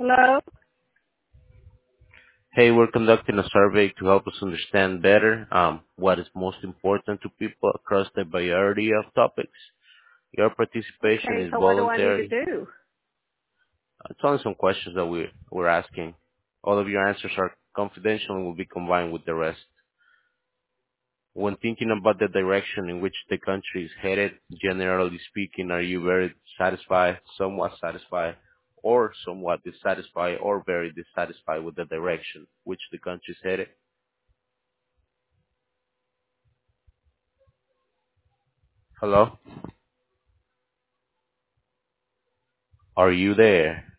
Hello? Hey, we're conducting a survey to help us understand better what is most important to people across the variety of topics. Your participation Okay, is so what do I need to voluntary. do? It's only some questions that we're asking. All of your answers are confidential and will be combined with the rest. When thinking about the direction in which the country is headed, generally speaking, are you very satisfied, somewhat satisfied, or somewhat dissatisfied, or very dissatisfied with the direction which the country is headed? Hello? Are you there?